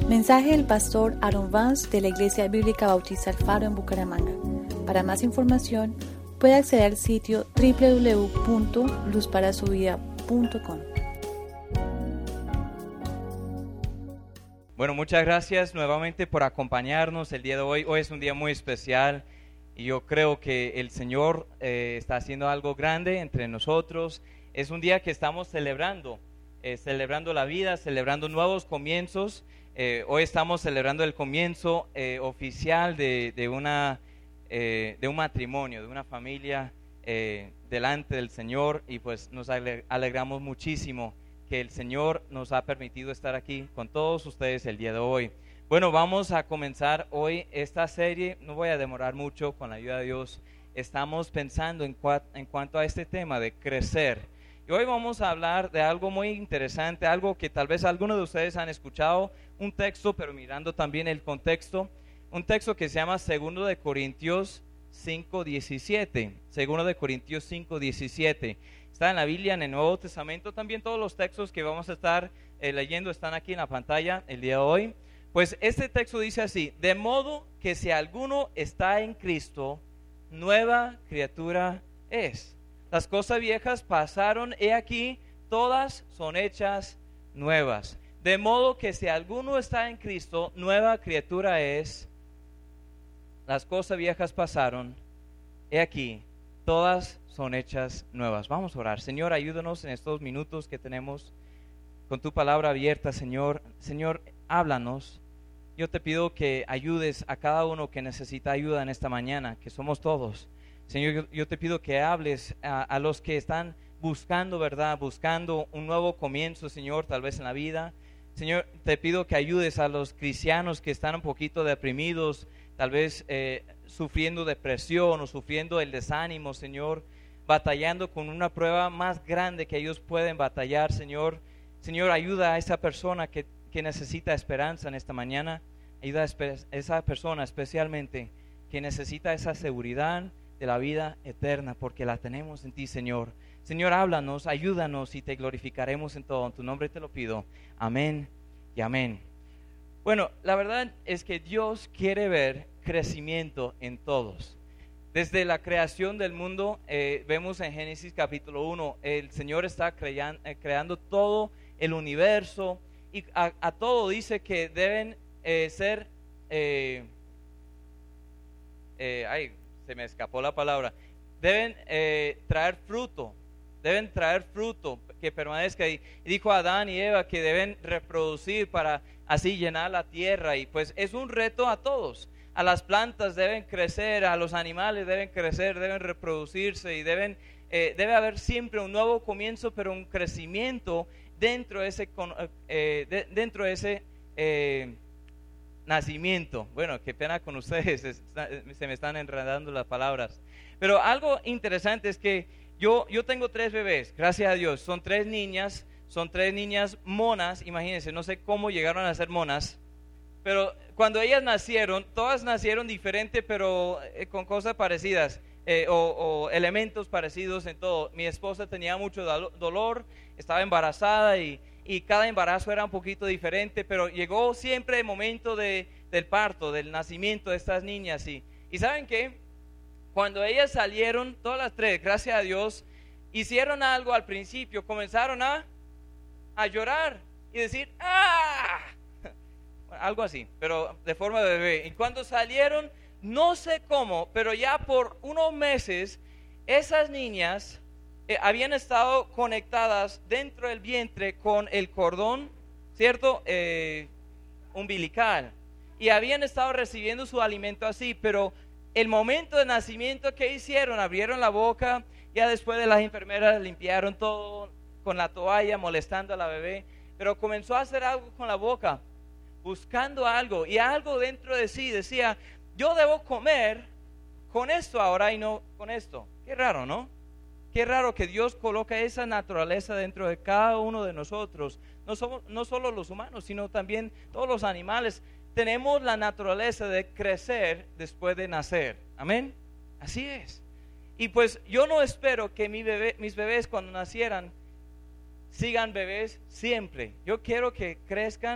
Mensaje del pastor Aaron Vance de la Iglesia Bíblica Bautista El Faro en Bucaramanga. Para más información, puede acceder al sitio www.luzparasuvida.com. Bueno, muchas gracias nuevamente por acompañarnos el día de hoy. Hoy es un día muy especial y yo creo que el Señor está haciendo algo grande entre nosotros. Es un día que estamos celebrando la vida, celebrando nuevos comienzos. Hoy estamos celebrando el comienzo oficial de un matrimonio, de una familia delante del Señor, y pues nos alegramos muchísimo que el Señor nos ha permitido estar aquí con todos ustedes el día de hoy. Bueno, vamos a comenzar hoy esta serie. No voy a demorar mucho, con la ayuda de Dios. Estamos pensando en cuanto a este tema de crecer. Y hoy vamos a hablar de algo muy interesante, algo que tal vez algunos de ustedes han escuchado, un texto, pero mirando también el contexto, un texto que se llama 2 de Corintios 5:17, 2 de Corintios 5:17. Está en la Biblia, en el Nuevo Testamento. También todos los textos que vamos a estar leyendo están aquí en la pantalla el día de hoy. Pues este texto dice así: de modo que si alguno está en Cristo, nueva criatura es. Las cosas viejas pasaron, he aquí, todas son hechas nuevas. De modo que si alguno está en Cristo, nueva criatura es. Las cosas viejas pasaron, he aquí, todas son hechas nuevas. Vamos a orar. Señor, ayúdanos en estos minutos que tenemos con tu palabra abierta, Señor. Señor, háblanos. Yo te pido que ayudes a cada uno que necesita ayuda en esta mañana, que somos todos. Señor, yo te pido que hables a los que están buscando, ¿verdad? Buscando un nuevo comienzo, Señor, tal vez en la vida. Señor, te pido que ayudes a los cristianos que están un poquito deprimidos, tal vez sufriendo depresión o sufriendo el desánimo, Señor, batallando con una prueba más grande que ellos pueden batallar, Señor. Señor, ayuda a esa persona que necesita esperanza en esta mañana. Ayuda a esa persona especialmente que necesita esa seguridad de la vida eterna, porque la tenemos en ti, Señor. Señor, háblanos, ayúdanos y te glorificaremos en todo. En tu nombre te lo pido. Amén y amén. Bueno, la verdad es que Dios quiere ver crecimiento en todos. Desde la creación del mundo, vemos en Génesis capítulo 1, el Señor está creando todo el universo, y a todo dice que deben ser... se me escapó la palabra. Deben traer fruto que permanezca. Y dijo a Adán y Eva que deben reproducir para así llenar la tierra. Y pues es un reto a todos. A las plantas deben crecer, a los animales deben crecer, deben reproducirse y debe haber siempre un nuevo comienzo, pero un crecimiento dentro de ese nacimiento. Bueno, qué pena con ustedes, se me están enredando las palabras. Pero algo interesante es que yo tengo 3 bebés, gracias a Dios. Son 3 niñas monas. Imagínense, no sé cómo llegaron a ser monas, pero cuando ellas nacieron, todas nacieron diferentes, pero con cosas parecidas, o elementos parecidos en todo. Mi esposa tenía mucho dolor, estaba embarazada y cada embarazo era un poquito diferente, pero llegó siempre el momento del parto, del nacimiento de estas niñas. Y ¿saben qué? Cuando ellas salieron, todas las 3, gracias a Dios, hicieron algo al principio, comenzaron a llorar y decir, ¡ah! Algo así, pero de forma de bebé. Y cuando salieron, no sé cómo, pero ya por unos meses, esas niñas habían estado conectadas dentro del vientre con el cordón, ¿cierto? Umbilical. Y habían estado recibiendo su alimento así, pero el momento de nacimiento, ¿qué hicieron? Abrieron la boca, ya después de las enfermeras limpiaron todo con la toalla, molestando a la bebé, pero comenzó a hacer algo con la boca, buscando algo, y algo dentro de sí decía, yo debo comer con esto ahora y no con esto. Qué raro, ¿no? Qué raro que Dios coloca esa naturaleza dentro de cada uno de nosotros. No solo los humanos, sino también todos los animales. Tenemos la naturaleza de crecer después de nacer. Amén. Así es. Y pues yo no espero que mis bebés cuando nacieran sigan bebés siempre. Yo quiero que crezcan,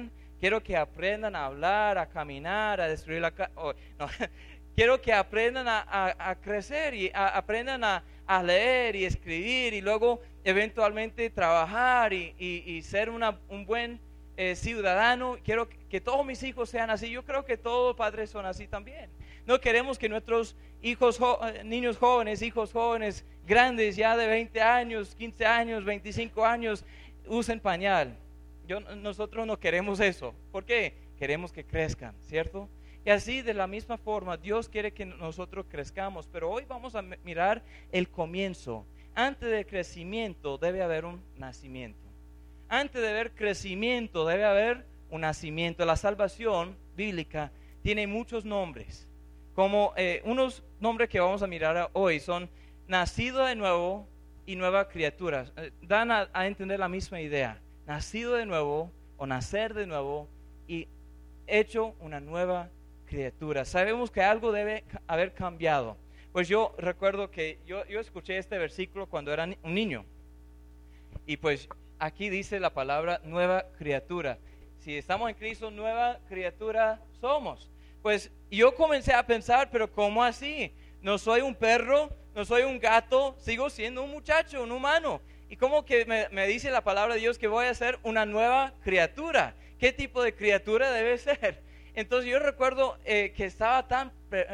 quiero que aprendan a hablar, a caminar, a destruir la casa. No. Quiero que aprendan a crecer y aprendan a leer y escribir y luego eventualmente trabajar y ser un buen ciudadano. Quiero que todos mis hijos sean así. Yo creo que todos padres son así también. No queremos que nuestros hijos, niños jóvenes, hijos jóvenes, grandes ya de 20 años, 15 años, 25 años, usen pañal. Nosotros no queremos eso. ¿Por qué? Queremos que crezcan, ¿cierto? Y así de la misma forma Dios quiere que nosotros crezcamos, pero hoy vamos a mirar el comienzo. Antes del crecimiento debe haber un nacimiento. Antes de haber crecimiento debe haber un nacimiento. La salvación bíblica tiene muchos nombres, como unos nombres que vamos a mirar hoy son nacido de nuevo y nueva criatura. Dan a entender la misma idea, nacido de nuevo o nacer de nuevo y hecho una nueva criatura. Sabemos que algo debe haber cambiado. Pues yo recuerdo que yo escuché este versículo cuando era un niño. Y pues aquí dice la palabra nueva criatura. Si estamos en Cristo, nueva criatura somos. Pues yo comencé a pensar, pero ¿cómo así? No soy un perro, no soy un gato, sigo siendo un muchacho, un humano. Y como que me dice la palabra de Dios que voy a ser una nueva criatura. ¿Qué tipo de criatura debe ser? Entonces yo recuerdo que estaba tan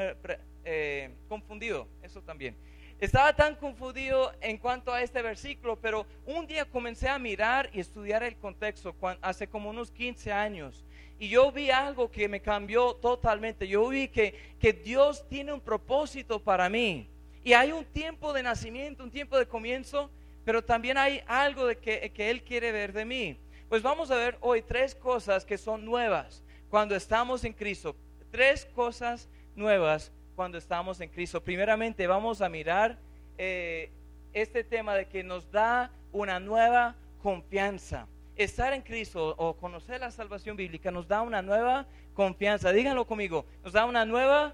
confundido, eso también. Estaba tan confundido en cuanto a este versículo, pero un día comencé a mirar y estudiar el contexto hace como unos 15 años. Y yo vi algo que me cambió totalmente. Yo vi que Dios tiene un propósito para mí. Y hay un tiempo de nacimiento, un tiempo de comienzo, pero también hay algo de que Él quiere ver de mí. Pues vamos a ver hoy 3 cosas que son nuevas cuando estamos en Cristo. 3 cosas nuevas cuando estamos en Cristo. Primeramente vamos a mirar este tema de que nos da una nueva confianza. Estar en Cristo o conocer la salvación bíblica nos da una nueva confianza. Díganlo conmigo, nos da una nueva,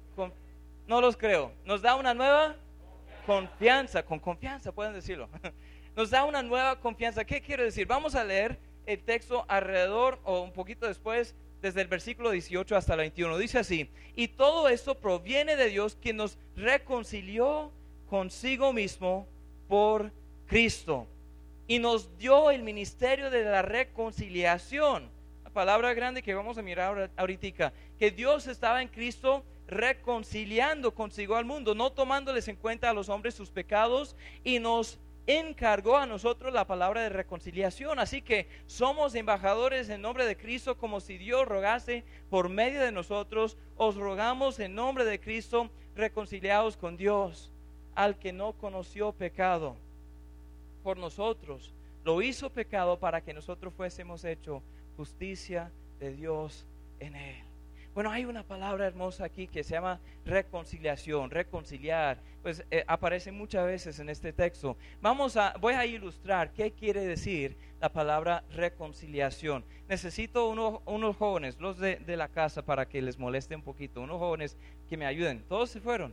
no los creo, nos da una nueva confianza, con confianza pueden decirlo. Nos da una nueva confianza. ¿Qué quiere decir? Vamos a leer el texto alrededor o un poquito después, desde el versículo 18 hasta el 21. Dice así: y todo esto proviene de Dios, quien nos reconcilió consigo mismo por Cristo y nos dio el ministerio de la reconciliación. La palabra grande que vamos a mirar ahorita, que Dios estaba en Cristo reconciliando consigo al mundo, no tomándoles en cuenta a los hombres sus pecados, y nos encargó a nosotros la palabra de reconciliación. Así que somos embajadores en nombre de Cristo, como si Dios rogase por medio de nosotros. Os rogamos en nombre de Cristo, reconciliados con Dios. Al que no conoció pecado, por nosotros lo hizo pecado, para que nosotros fuésemos hecho justicia de Dios en él. Bueno, hay una palabra hermosa aquí que se llama reconciliación, reconciliar. Pues aparece muchas veces en este texto. Voy a ilustrar qué quiere decir la palabra reconciliación. Necesito unos jóvenes, los de la casa, para que les moleste un poquito. Unos jóvenes que me ayuden. ¿Todos se fueron?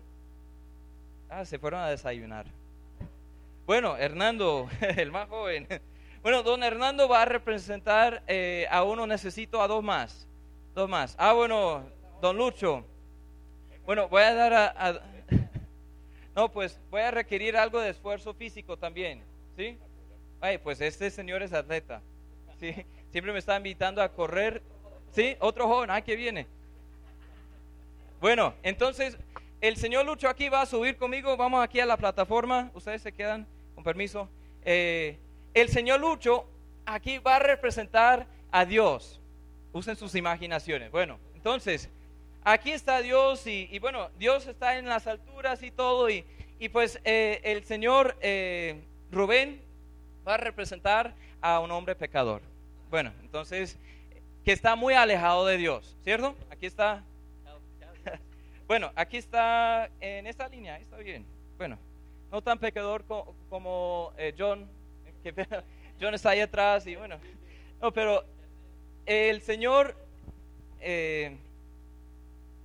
Se fueron a desayunar. Bueno, Hernando, el más joven. Bueno, don Hernando va a representar a uno. Necesito a 2 más. 2 más. Bueno, don Lucho. Bueno, voy a dar no, pues voy a requerir algo de esfuerzo físico también, ¿sí? Ay, pues este señor es atleta, ¿sí? Siempre me está invitando a correr, ¿sí? Otro joven, que viene. Bueno, entonces el señor Lucho aquí va a subir conmigo. Vamos aquí a la plataforma. Ustedes se quedan, con permiso. El señor Lucho aquí va a representar a Dios. Usen sus imaginaciones. Bueno, entonces, aquí está Dios y bueno, Dios está en las alturas y todo. Y pues el señor Rubén va a representar a un hombre pecador. Bueno, entonces, que está muy alejado de Dios, ¿cierto? Aquí está. Bueno, aquí está en esta línea, está bien. Bueno, no tan pecador como John, que John está ahí atrás y bueno. No, pero el señor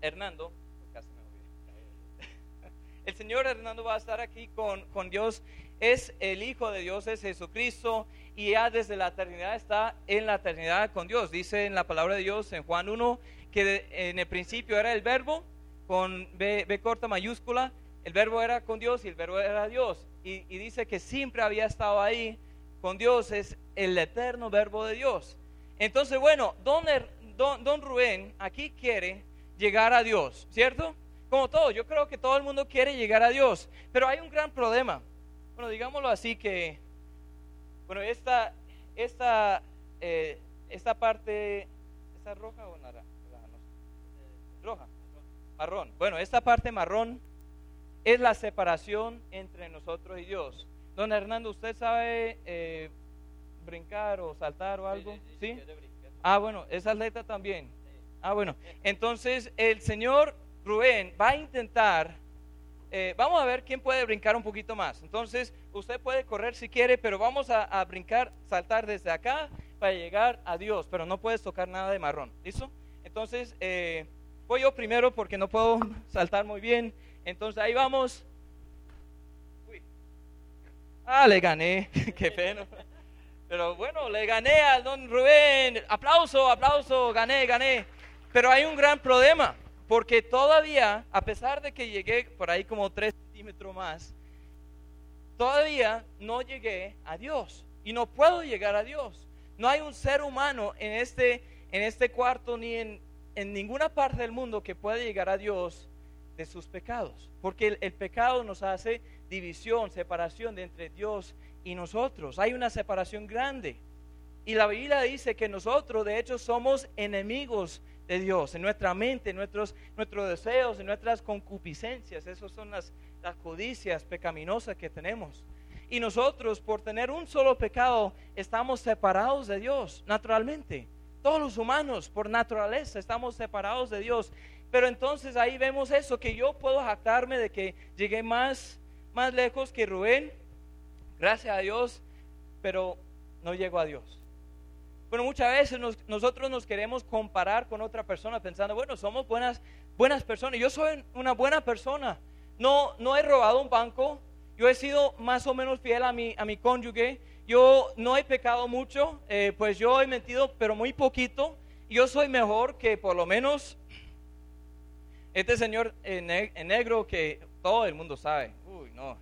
Hernando, el señor Hernando va a estar aquí con Dios es el Hijo de Dios, es Jesucristo, y ya desde la eternidad está en la eternidad con Dios. Dice en la palabra de Dios en Juan 1 que en el principio era el verbo, con B corta mayúscula, el verbo era con Dios y el verbo era Dios. Y dice que siempre había estado ahí con Dios, es el eterno verbo de Dios. Entonces, bueno, don Rubén aquí quiere llegar a Dios, ¿cierto? Como todo, yo creo que todo el mundo quiere llegar a Dios, pero hay un gran problema. Bueno, digámoslo así que, bueno, esta parte, ¿está roja o naranja? Roja, marrón. Bueno, esta parte marrón es la separación entre nosotros y Dios. Don Hernando, ¿usted sabe brincar o saltar o algo? ¿Sí? Ah, bueno, ¿es atleta también? Ah, bueno, entonces el señor Rubén va a intentar, vamos a ver quién puede brincar un poquito más. Entonces, usted puede correr si quiere, pero vamos a brincar, saltar desde acá para llegar a Dios, pero no puedes tocar nada de marrón, ¿listo? Entonces, voy yo primero porque no puedo saltar muy bien. Entonces, ahí vamos. Uy. Ah, le gané, qué pena. Pero bueno, le gané al don Rubén. Aplauso, gané. Pero hay un gran problema, porque todavía, a pesar de que llegué por ahí como 3 centímetros más, todavía no llegué a Dios. Y no puedo llegar a Dios. No hay un ser humano en este cuarto ni en ninguna parte del mundo que pueda llegar a Dios de sus pecados. Porque el pecado nos hace división, separación entre Dios y nosotros. Hay una separación grande. Y la Biblia dice que nosotros de hecho somos enemigos de Dios, en nuestra mente, en nuestros deseos, en nuestras concupiscencias. Esas son las codicias pecaminosas que tenemos. Y nosotros, por tener un solo pecado, estamos separados de Dios, naturalmente. Todos los humanos, por naturaleza, estamos separados de Dios. Pero entonces ahí vemos eso, que yo puedo jactarme de que llegué más lejos que Rubén, gracias a Dios, pero no llego a Dios. Bueno, muchas veces nosotros nos queremos comparar con otra persona pensando, bueno, somos buenas personas. Yo soy una buena persona. No he robado un banco. Yo he sido más o menos fiel a mi cónyuge. Yo no he pecado mucho. Pues yo he mentido, pero muy poquito. Yo soy mejor que por lo menos este señor en negro que todo el mundo sabe. Uy, no.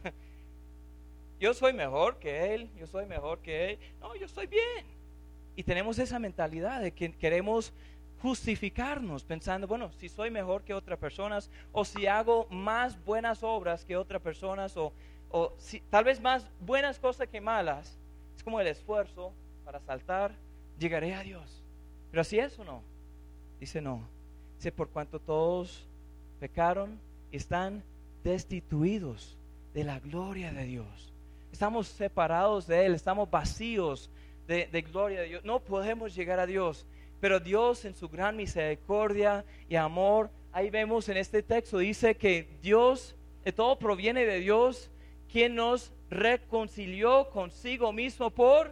Yo soy mejor que él. No, yo estoy bien. Y tenemos esa mentalidad de que queremos justificarnos pensando, bueno, si soy mejor que otras personas, o si hago más buenas obras que otras personas, o si, tal vez más buenas cosas que malas, es como el esfuerzo para saltar, llegaré a Dios. Pero así es o no, dice no, dice por cuanto todos pecaron, están destituidos de la gloria de Dios. Estamos separados de Él, estamos vacíos de gloria de Dios. No podemos llegar a Dios, pero Dios en su gran misericordia y amor, ahí vemos en este texto, dice que Dios, todo proviene de Dios, quien nos reconcilió consigo mismo por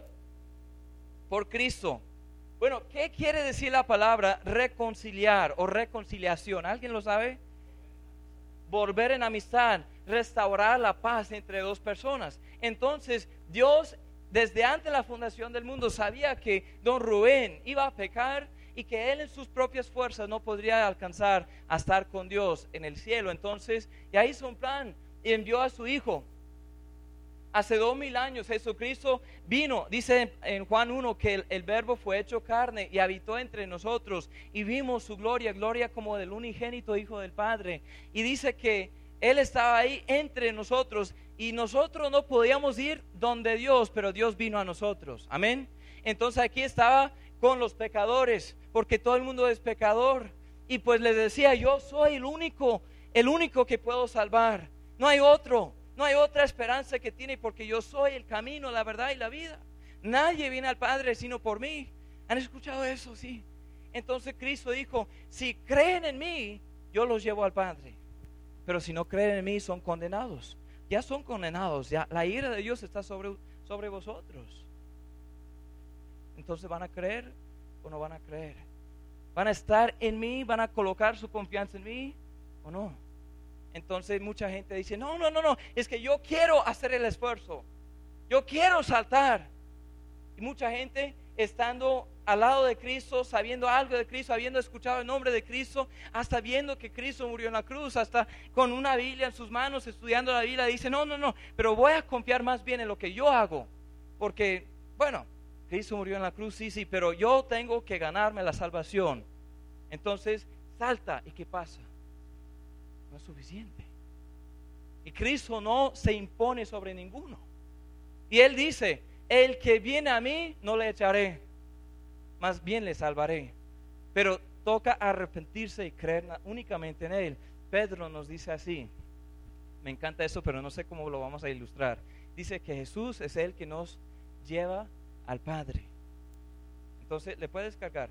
Cristo. Bueno, ¿qué quiere decir la palabra reconciliar o reconciliación? ¿Alguien lo sabe? Volver en amistad, restaurar la paz entre dos personas. Entonces, Dios desde antes de la fundación del mundo sabía que don Rubén iba a pecar y que él en sus propias fuerzas no podría alcanzar a estar con Dios en el cielo. Entonces ya hizo un plan y envió a su hijo. Hace 2000 años Jesucristo vino, dice en Juan 1 que el verbo fue hecho carne y habitó entre nosotros y vimos su gloria como del unigénito Hijo del Padre. Y dice que Él estaba ahí entre nosotros y nosotros no podíamos ir donde Dios, pero Dios vino a nosotros. Amén. Entonces aquí estaba con los pecadores, porque todo el mundo es pecador. Y pues les decía, yo soy el único que puedo salvar. No hay otro, no hay otra esperanza que tiene, porque yo soy el camino, la verdad y la vida. Nadie viene al Padre sino por mí. ¿Han escuchado eso? Sí. Entonces Cristo dijo, si creen en mí, yo los llevo al Padre. Pero si no creen en mí, son condenados. Ya son condenados, ya la ira de Dios está sobre vosotros. Entonces, ¿van a creer o no van a creer? ¿Van a estar en mí? ¿Van a colocar su confianza en mí o no? Entonces mucha gente dice, no, es que yo quiero hacer el esfuerzo. Yo quiero saltar. Y mucha gente estando al lado de Cristo, sabiendo algo de Cristo, habiendo escuchado el nombre de Cristo, hasta viendo que Cristo murió en la cruz, hasta con una Biblia en sus manos, estudiando la Biblia, dice, no, pero voy a confiar más bien en lo que yo hago, porque, bueno, Cristo murió en la cruz, sí, pero yo tengo que ganarme la salvación. Entonces, salta, ¿y qué pasa? No es suficiente. Y Cristo no se impone sobre ninguno. Y Él dice, el que viene a mí no le echaré, más bien le salvaré. Pero toca arrepentirse y creer únicamente en Él. Pedro nos dice así, me encanta eso, pero no sé cómo lo vamos a ilustrar. Dice que Jesús es el que nos lleva al Padre. Entonces, ¿le puedes cargar?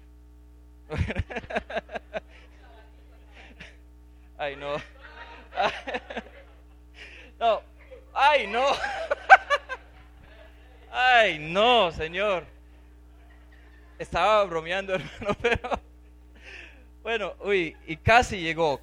Ay, no. No. Ay, no. Ay, no, Señor. Estaba bromeando, hermano, pero bueno, uy, y casi llegó.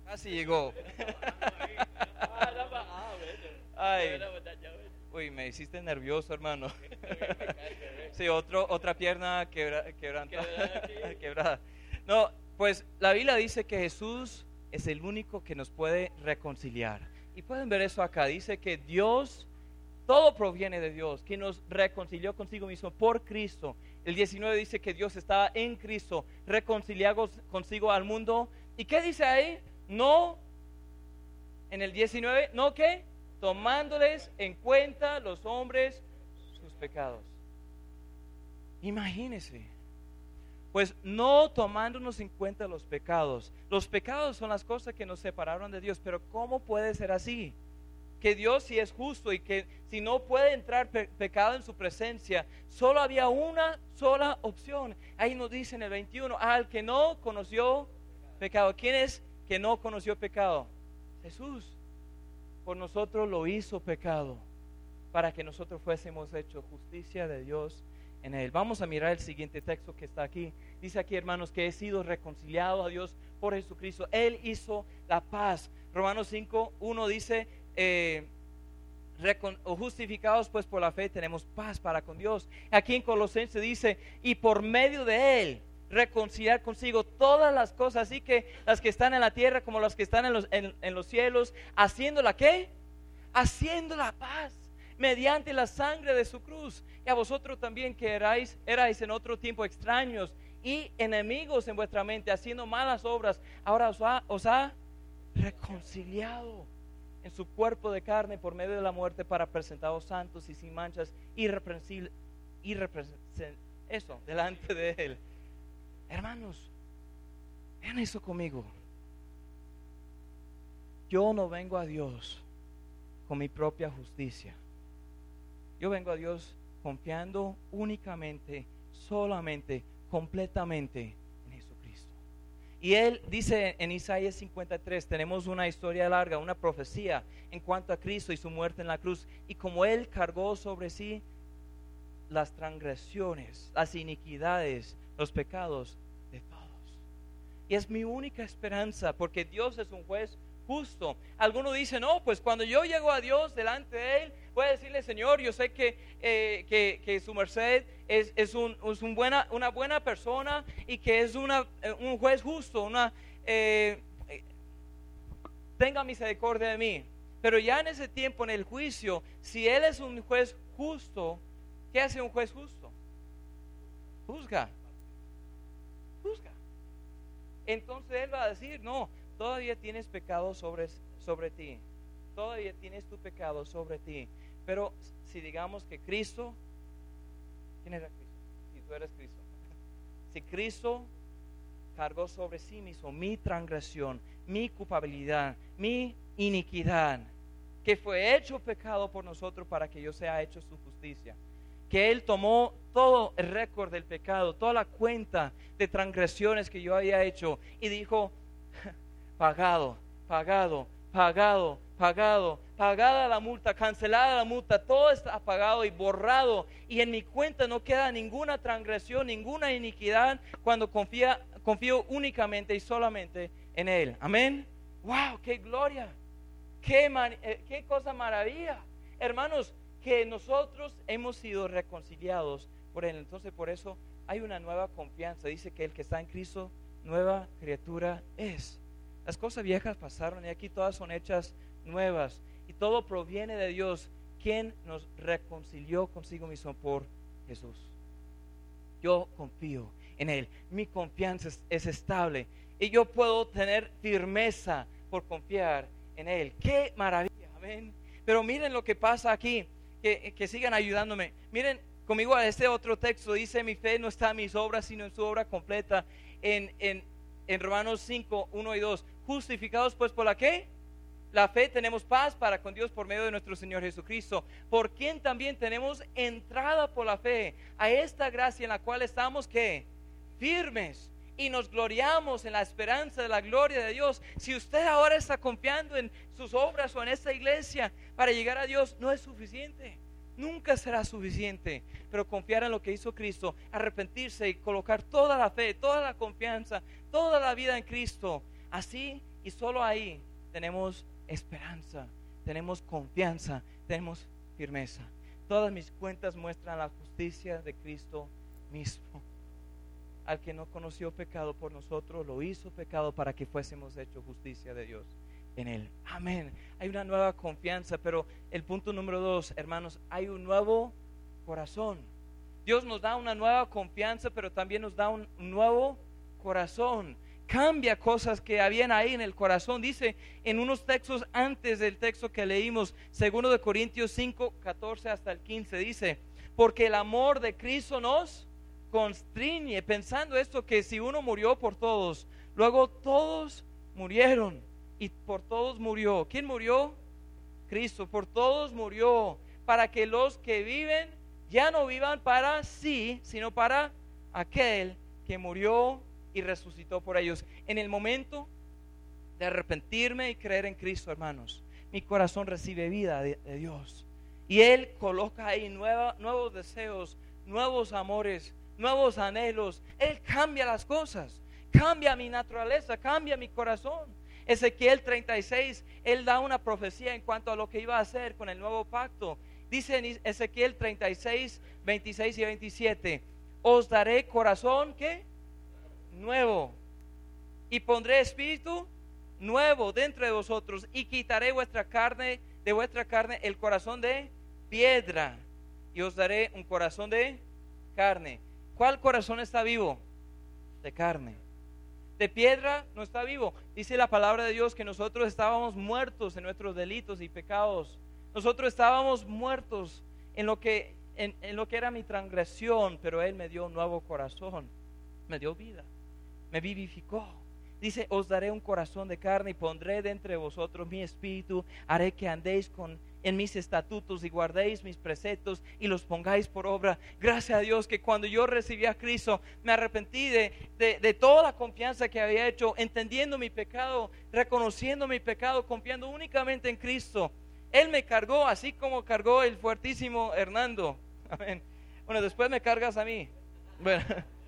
Ay, uy, me hiciste nervioso, hermano. Sí, otra pierna quebrada. No, pues la Biblia dice que Jesús es el único que nos puede reconciliar. Y pueden ver eso acá, dice que Dios, todo proviene de Dios, que nos reconcilió consigo mismo por Cristo. El 19 dice que Dios estaba en Cristo, reconciliado consigo al mundo. ¿Y qué dice ahí? No, en el 19, ¿no qué? Tomándoles en cuenta los hombres sus pecados. Imagínense. Pues no tomándonos en cuenta los pecados. Los pecados son las cosas que nos separaron de Dios. Pero ¿cómo puede ser así? Que Dios sí es justo y que si no puede entrar pecado en su presencia, solo había una sola opción. Ahí nos dice en el 21, al que no conoció pecado. ¿Quién es que no conoció pecado? Jesús. Por nosotros lo hizo pecado, para que nosotros fuésemos hechos justicia de Dios en Él. Vamos a mirar el siguiente texto que está aquí. Dice aquí, hermanos, que he sido reconciliado a Dios por Jesucristo. Él hizo la paz. Romanos 5:1 dice, justificados pues por la fe tenemos paz para con Dios. Aquí en Colosenses dice, y por medio de Él reconciliar consigo todas las cosas, así que las que están en la tierra como las que están en los cielos, haciendo la ¿qué? Haciendo la paz mediante la sangre de su cruz. Y a vosotros también que erais en otro tiempo extraños y enemigos en vuestra mente, haciendo malas obras, ahora os ha reconciliado en su cuerpo de carne por medio de la muerte, para presentaros santos y sin manchas, irreprensibles, eso, delante de Él. Hermanos, vean eso conmigo. Yo no vengo a Dios con mi propia justicia. Yo vengo a Dios confiando únicamente, solamente, completamente en Jesucristo. Y Él dice en Isaías 53, tenemos una historia larga, una profecía en cuanto a Cristo y su muerte en la cruz. Y como Él cargó sobre sí las transgresiones, las iniquidades, los pecados de todos. Y es mi única esperanza, porque Dios es un juez justo. Algunos dicen, no, pues cuando yo llego a Dios delante de Él, voy a decirle, Señor, yo sé que su merced es una buena persona y que es un juez justo, tenga misericordia de mí. Pero ya en ese tiempo, en el juicio, si Él es un juez justo, ¿qué hace un juez justo? Juzga. Entonces Él va a decir, no, todavía tienes pecado sobre ti. Todavía tienes tu pecado sobre ti. Pero si digamos que Cristo, ¿quién era Cristo? Si tú eres Cristo. Si Cristo cargó sobre sí mismo mi transgresión, mi culpabilidad, mi iniquidad, que fue hecho pecado por nosotros para que yo sea hecho su justicia, que Él tomó todo el récord del pecado, toda la cuenta de transgresiones que yo había hecho y dijo, pagada la multa, cancelada la multa, todo está pagado y borrado, y en mi cuenta no queda ninguna transgresión, ninguna iniquidad, cuando confío únicamente y solamente en Él. Amén. Wow, qué gloria, qué cosa maravilla. Hermanos, que nosotros hemos sido reconciliados por Él. Entonces por eso hay una nueva confianza. Dice que el que está en Cristo, nueva criatura es. Las cosas viejas pasaron y aquí todas son hechas nuevas. Y todo proviene de Dios, quien nos reconcilió consigo mismo por Jesús. Yo confío en Él. Mi confianza es estable. Y yo puedo tener firmeza por confiar en Él. ¡Qué maravilla! Amén. Pero miren lo que pasa aquí. Que sigan ayudándome. Miren conmigo a este otro texto. Dice: mi fe no está en mis obras, sino en su obra completa. En Romanos 5, 1 y 2. Justificados pues por la ¿qué? La fe, tenemos paz para con Dios por medio de nuestro Señor Jesucristo, por quien también tenemos entrada por la fe a esta gracia en la cual estamos ¿qué? Firmes, y nos gloriamos en la esperanza de la gloria de Dios. Si usted ahora está confiando en sus obras o en esta iglesia para llegar a Dios, no es suficiente. Nunca será suficiente, pero confiar en lo que hizo Cristo, arrepentirse y colocar toda la fe, toda la confianza, toda la vida en Cristo. Así y solo ahí tenemos esperanza, tenemos confianza, tenemos firmeza. Todas mis cuentas muestran la justicia de Cristo mismo. Al que no conoció pecado por nosotros, lo hizo pecado para que fuésemos hechos justicia de Dios en Él. Amén. Hay una nueva confianza, pero el punto número 2, hermanos, hay un nuevo corazón. Dios nos da una nueva confianza, pero también nos da un nuevo corazón. Cambia cosas que habían ahí en el corazón. Dice en unos textos antes del texto que leímos, 2 Corintios 5, 14 hasta el 15, dice: porque el amor de Cristo nos constriñe, pensando esto, que si uno murió por todos, luego todos murieron y por todos murió. ¿Quién murió? Cristo. Por todos murió, para que los que viven ya no vivan para sí, sino para aquel que murió y resucitó por ellos. En el momento de arrepentirme y creer en Cristo, hermanos, mi corazón recibe vida de Dios, y Él coloca ahí nuevos deseos, nuevos amores, nuevos anhelos. Él cambia las cosas, cambia mi naturaleza, cambia mi corazón. Ezequiel 36, Él da una profecía en cuanto a lo que iba a hacer con el nuevo pacto. Dice en Ezequiel 36, 26 y 27: os daré corazón ¿qué? Nuevo, y pondré espíritu nuevo dentro de vosotros, y quitaré de vuestra carne el corazón de piedra, y os daré un corazón de carne. ¿Cuál corazón está vivo? De carne. De piedra no está vivo. Dice la palabra de Dios que nosotros estábamos muertos en nuestros delitos y pecados. Nosotros estábamos muertos en lo que era mi transgresión, pero Él me dio un nuevo corazón, me dio vida, me vivificó. Dice: os daré un corazón de carne y pondré de entre vosotros mi espíritu, haré que andéis en mis estatutos y guardéis mis preceptos y los pongáis por obra. Gracias a Dios que cuando yo recibí a Cristo, me arrepentí de toda la confianza que había hecho, entendiendo mi pecado, reconociendo mi pecado, confiando únicamente en Cristo. Él me cargó, así como cargó el fuertísimo Hernando. Amén. Bueno, después me cargas a mí. Bueno,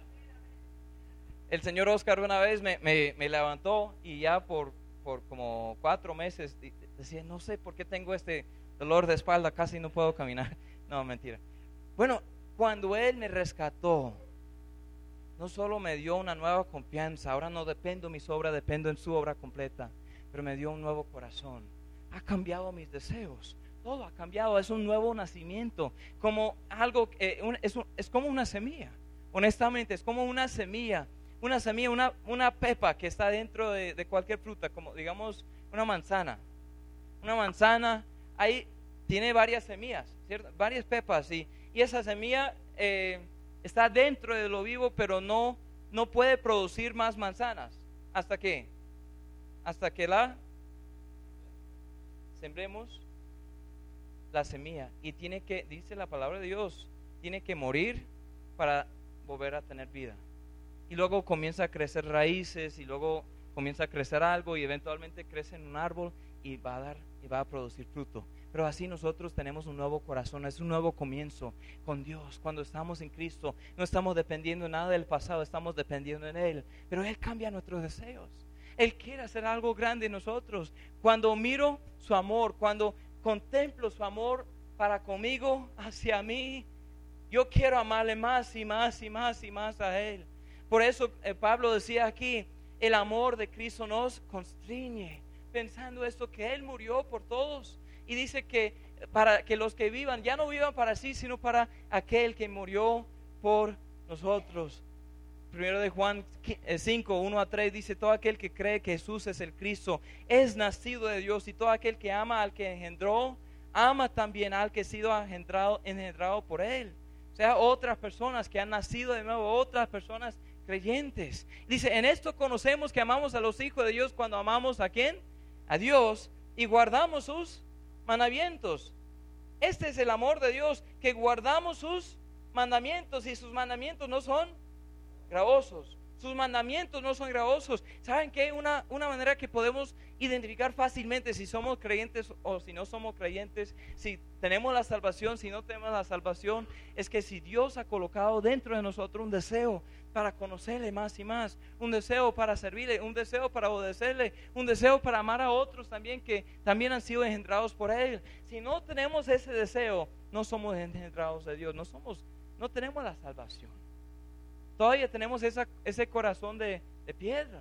el señor Oscar una vez me levantó, y ya por como 4 meses decía: no sé por qué tengo este dolor de espalda, casi no puedo caminar. No, mentira. Bueno, cuando Él me rescató, no solo me dio una nueva confianza, ahora no dependo de mis obras, dependo en su obra completa, pero me dio un nuevo corazón. Ha cambiado mis deseos, todo ha cambiado, es un nuevo nacimiento, como algo, es como una semilla. Honestamente, es como una semilla, una pepa que está dentro de cualquier fruta, como digamos una manzana. Una manzana, ahí tiene varias semillas, ¿cierto? Varias pepas, y esa semilla está dentro de lo vivo, pero no puede producir más manzanas. ¿Hasta qué? Hasta que la sembremos la semilla, y tiene que, dice la palabra de Dios, tiene que morir para volver a tener vida, y luego comienza a crecer raíces, y luego comienza a crecer algo, y eventualmente crece en un árbol y va a producir fruto. Pero así nosotros tenemos un nuevo corazón, es un nuevo comienzo con Dios. Cuando estamos en Cristo, no estamos dependiendo nada del pasado, estamos dependiendo en Él. Pero Él cambia nuestros deseos, Él quiere hacer algo grande en nosotros. Cuando miro su amor, cuando contemplo su amor, para conmigo, hacia mí. Yo quiero amarle más y más y más y más a Él. Por eso Pablo decía aquí, el amor de Cristo nos constriñe, pensando esto, que Él murió por todos. Y dice que para que los que vivan, ya no vivan para sí, sino para aquel que murió por nosotros. Primero de Juan 5, 1-3 dice, todo aquel que cree que Jesús es el Cristo es nacido de Dios, y todo aquel que ama al que engendró, ama también al que ha sido engendrado por Él. O sea, otras personas que han nacido de nuevo, otras personas creyentes. Dice, en esto conocemos que amamos a los hijos de Dios cuando amamos ¿a quién? A Dios, y guardamos sus mandamientos. Este es el amor de Dios, que guardamos sus mandamientos, y sus mandamientos no son gravosos. Sus mandamientos no son gravosos. ¿Saben qué? Una manera que podemos identificar fácilmente si somos creyentes o si no somos creyentes, si tenemos la salvación, si no tenemos la salvación, es que si Dios ha colocado dentro de nosotros un deseo para conocerle más y más, un deseo para servirle, un deseo para obedecerle, un deseo para amar a otros también que también han sido engendrados por Él. Si no tenemos ese deseo, no somos engendrados de Dios, no tenemos la salvación. Todavía tenemos ese corazón de piedra,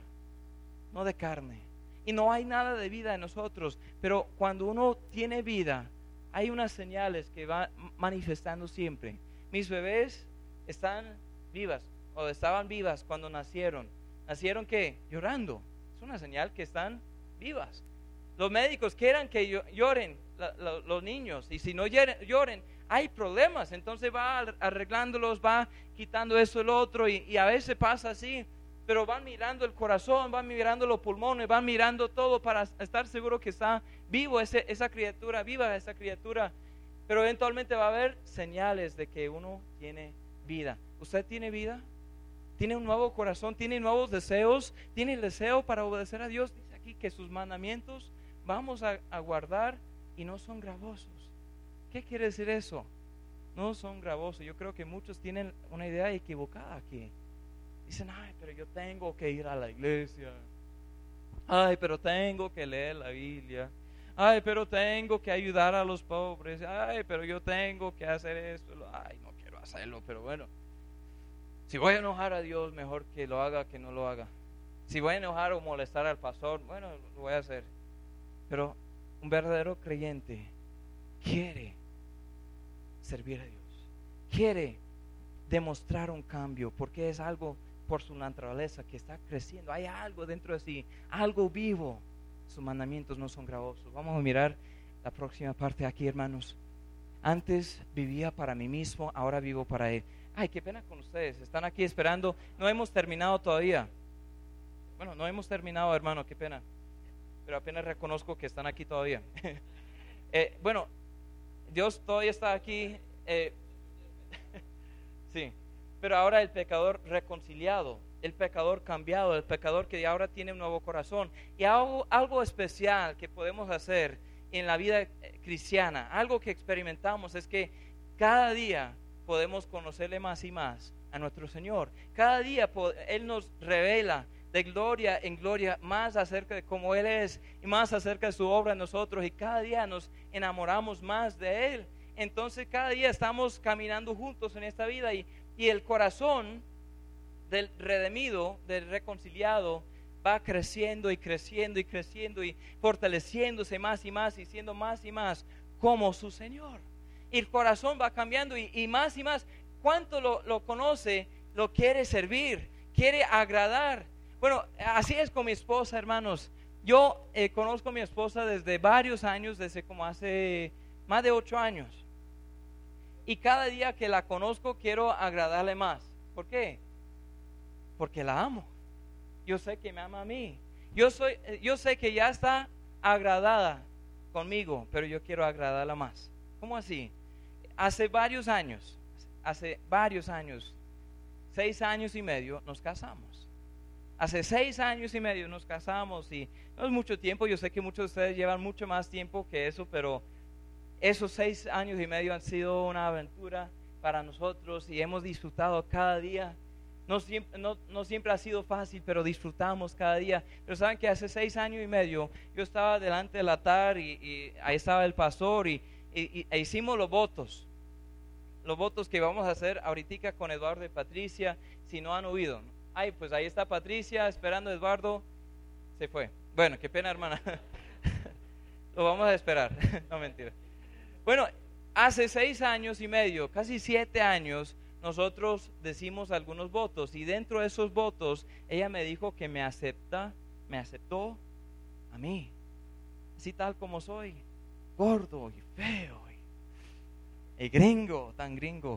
no de carne. Y no hay nada de vida en nosotros. Pero cuando uno tiene vida, hay unas señales que va manifestando siempre. Mis bebés están vivas, o estaban vivas cuando nacieron. ¿Nacieron qué? Llorando. Es una señal que están vivas. Los médicos quieren que lloren los niños. Y si no lloren, hay problemas. Entonces va arreglándolos, va quitando eso y lo otro, y a veces pasa así, pero van mirando el corazón, van mirando los pulmones, van mirando todo para estar seguro que está vivo esa criatura, viva esa criatura. Pero eventualmente va a haber señales de que uno tiene vida. ¿Usted tiene vida? ¿Tiene un nuevo corazón? ¿Tiene nuevos deseos? ¿Tiene el deseo para obedecer a Dios? Dice aquí que sus mandamientos vamos a guardar y no son gravosos. ¿Qué quiere decir eso? No son gravosos. Yo creo que muchos tienen una idea equivocada aquí. Dicen, ay, pero yo tengo que ir a la iglesia. Ay, pero tengo que leer la Biblia. Ay, pero tengo que ayudar a los pobres. Ay, pero yo tengo que hacer esto. Ay, no quiero hacerlo, pero bueno. Si voy a enojar a Dios, mejor que lo haga que no lo haga. Si voy a enojar o molestar al pastor, bueno, lo voy a hacer. Pero un verdadero creyente quiere servir a Dios, quiere demostrar un cambio, porque es algo por su naturaleza que está creciendo. Hay algo dentro de sí, algo vivo. Sus mandamientos no son gravosos. Vamos a mirar la próxima parte aquí, hermanos. Antes vivía para mí mismo, ahora vivo para Él. Ay, qué pena con ustedes, están aquí esperando. No hemos terminado todavía. Bueno, no hemos terminado, hermano, qué pena, pero apenas reconozco que están aquí todavía. Bueno, Dios todavía está aquí, sí, pero ahora el pecador reconciliado, el pecador cambiado, el pecador que ahora tiene un nuevo corazón. Y algo especial que podemos hacer en la vida cristiana, algo que experimentamos, es que cada día podemos conocerle más y más a nuestro Señor. Cada día Él nos revela de gloria en gloria más acerca de cómo Él es y más acerca de su obra en nosotros, y cada día nos enamoramos más de Él. Entonces cada día estamos caminando juntos en esta vida, y el corazón del redimido, del reconciliado, va creciendo y creciendo y creciendo y fortaleciéndose más y más y siendo más y más como su Señor. Y el corazón va cambiando y más y más. ¿Cuánto lo conoce? Lo quiere servir, quiere agradar. Bueno, así es con mi esposa, hermanos. Yo conozco a mi esposa desde varios años, desde como hace más de 8 años. Y cada día que la conozco quiero agradarle más. ¿Por qué? Porque la amo. Yo sé que me ama a mí. Yo sé que ya está agradada conmigo, pero yo quiero agradarla más. ¿Cómo así? Hace varios años, 6 años y medio nos casamos. Hace 6 años y medio nos casamos, y no es mucho tiempo. Yo sé que muchos de ustedes llevan mucho más tiempo que eso, pero esos 6 años y medio han sido una aventura para nosotros y hemos disfrutado cada día. No siempre ha sido fácil, pero disfrutamos cada día. Pero saben que hace 6 años y medio yo estaba delante del altar y ahí estaba el pastor y e hicimos los votos que vamos a hacer ahorita con Eduardo y Patricia, si no han oído. Ay, pues ahí está Patricia esperando a Eduardo, se fue. Bueno, qué pena, hermana. Lo vamos a esperar. No, mentira. Bueno, hace 6 años y medio, casi 7 años, nosotros decimos algunos votos, y dentro de esos votos ella me dijo que me aceptó a mí, así tal como soy, gordo y feo y gringo, tan gringo.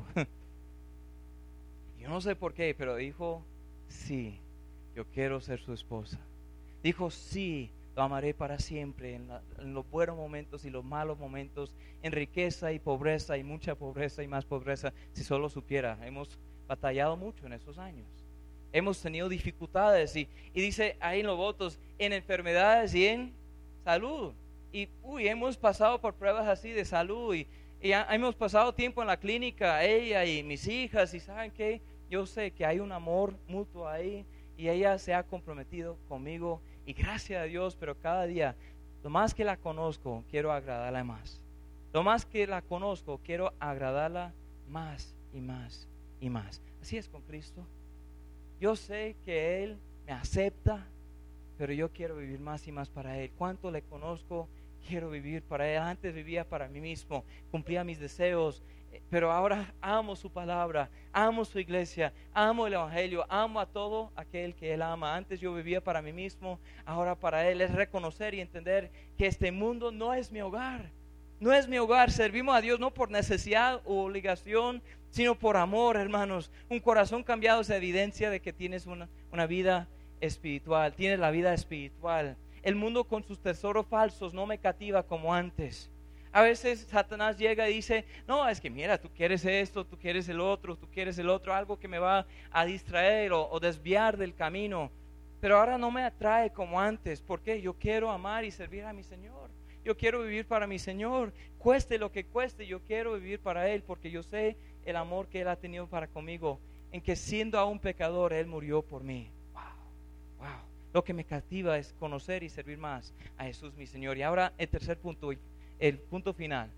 Yo no sé por qué, pero dijo, sí, yo quiero ser su esposa. Dijo, sí, lo amaré para siempre, en los buenos momentos y los malos momentos, en riqueza y pobreza, y mucha pobreza y más pobreza. Si solo supiera, hemos batallado mucho en esos años. Hemos tenido dificultades, y dice ahí en los votos, en enfermedades y en salud. Y hemos pasado por pruebas así de salud, y hemos pasado tiempo en la clínica, ella y mis hijas, y ¿saben qué? Yo sé que hay un amor mutuo ahí, y ella se ha comprometido conmigo, y gracias a Dios, pero cada día, lo más que la conozco, quiero agradarla más. Lo más que la conozco, quiero agradarla más y más y más. Así es con Cristo. Yo sé que Él me acepta, pero yo quiero vivir más y más para Él. ¿Cuánto le conozco? Quiero vivir para Él. Antes vivía para mí mismo, cumplía mis deseos, pero ahora amo su palabra, amo su iglesia, amo el evangelio, amo a todo aquel que Él ama. Antes yo vivía para mí mismo, ahora para Él. Es reconocer y entender que este mundo no es mi hogar. No es mi hogar. Servimos a Dios no por necesidad u obligación, sino por amor, hermanos. Un corazón cambiado es evidencia de que tienes una vida espiritual, tienes la vida espiritual. El mundo con sus tesoros falsos no me cativa como antes. A veces Satanás llega y dice, no, es que mira, tú quieres esto, tú quieres el otro, tú quieres el otro, algo que me va a distraer o desviar del camino. Pero ahora no me atrae como antes. ¿Por qué? Yo quiero amar y servir a mi Señor. Yo quiero vivir para mi Señor, cueste lo que cueste. Yo quiero vivir para Él, porque yo sé el amor que Él ha tenido para conmigo, en que siendo aún pecador, Él murió por mí. Wow. Lo que me cativa es conocer y servir más a Jesús mi Señor. Y ahora el tercer punto, el punto final.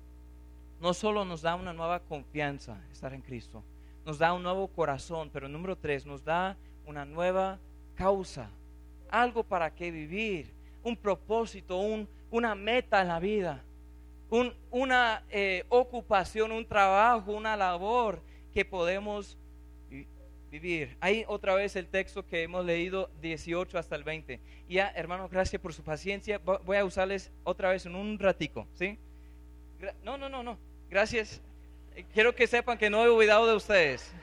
No solo nos da una nueva confianza estar en Cristo, nos da un nuevo corazón, pero número 3, nos da una nueva causa, algo para que vivir, un propósito, una meta en la vida, una ocupación, un trabajo, una labor que podemos vivir. Ahí otra vez el texto que hemos leído, 18 hasta el 20. Y ya, hermanos, gracias por su paciencia. Voy a usarles otra vez en un ratico, ¿sí? No. Gracias. Quiero que sepan que no he olvidado de ustedes.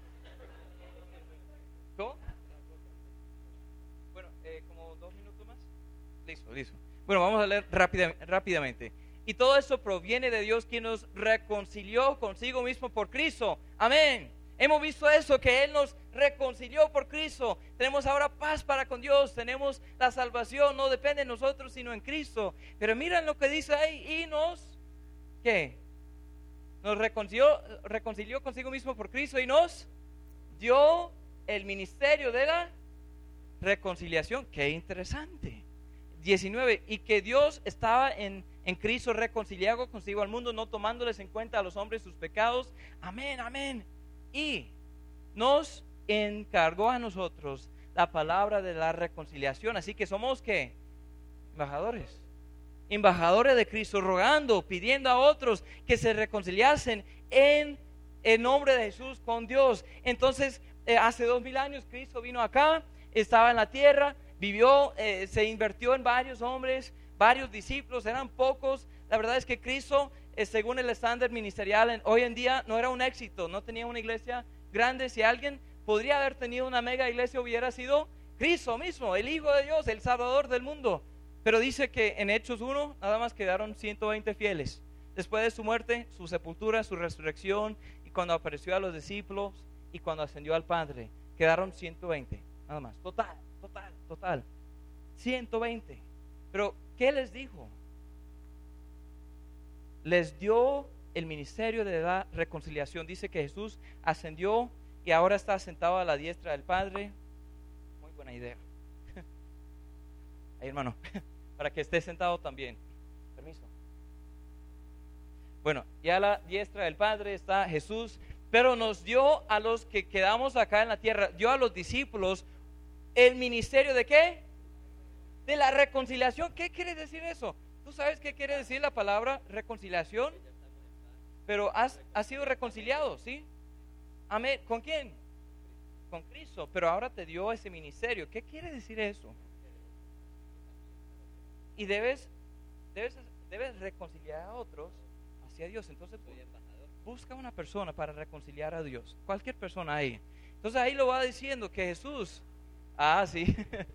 ¿Cómo? Bueno, como 2 minutos más. Listo. Bueno, vamos a leer rápidamente. Y todo eso proviene de Dios, quien nos reconcilió consigo mismo por Cristo. Amén. Hemos visto eso, que Él nos reconcilió por Cristo. Tenemos ahora paz para con Dios. Tenemos la salvación, no depende de nosotros, sino en Cristo. Pero miren lo que dice ahí. Y ¿qué? Nos reconcilió consigo mismo por Cristo y nos dio el ministerio de la reconciliación. Qué interesante. 19. Y que Dios estaba en Cristo reconciliado consigo al mundo, no tomándoles en cuenta a los hombres sus pecados. Amén. Y nos encargó a nosotros la palabra de la reconciliación. Así que somos ¿qué? Embajadores de Cristo, rogando, pidiendo a otros que se reconciliasen en el nombre de Jesús con Dios. Entonces, hace 2000 años Cristo vino acá, estaba en la tierra, vivió, se invirtió en varios hombres, varios discípulos, eran pocos. La verdad es que Cristo, según el estándar ministerial hoy en día, no era un éxito, no tenía una iglesia grande. Si alguien podría haber tenido una mega iglesia, hubiera sido Cristo mismo, el Hijo de Dios, el Salvador del mundo. Pero dice que en Hechos 1 nada más quedaron 120 fieles. Después de su muerte, su sepultura, su resurrección, y cuando apareció a los discípulos y cuando ascendió al Padre, quedaron 120, nada más. Total. 120. Pero ¿qué les dijo? Les dio el ministerio de la reconciliación. Dice que Jesús ascendió y ahora está sentado a la diestra del Padre. Muy buena idea. Ahí, hermano, para que esté sentado también. Permiso. Bueno, ya a la diestra del Padre está Jesús, pero nos dio a los que quedamos acá en la tierra, dio a los discípulos el ministerio ¿de qué? De la reconciliación. ¿Qué quiere decir eso? ¿Tú sabes qué quiere decir la palabra reconciliación? Pero has sido reconciliado, ¿sí? Amén. ¿Con quién? Con Cristo, pero ahora te dio ese ministerio. ¿Qué quiere decir eso? Y debes reconciliar a otros hacia Dios. Entonces busca una persona para reconciliar a Dios, cualquier persona ahí. Entonces ahí lo va diciendo que Jesús, sí.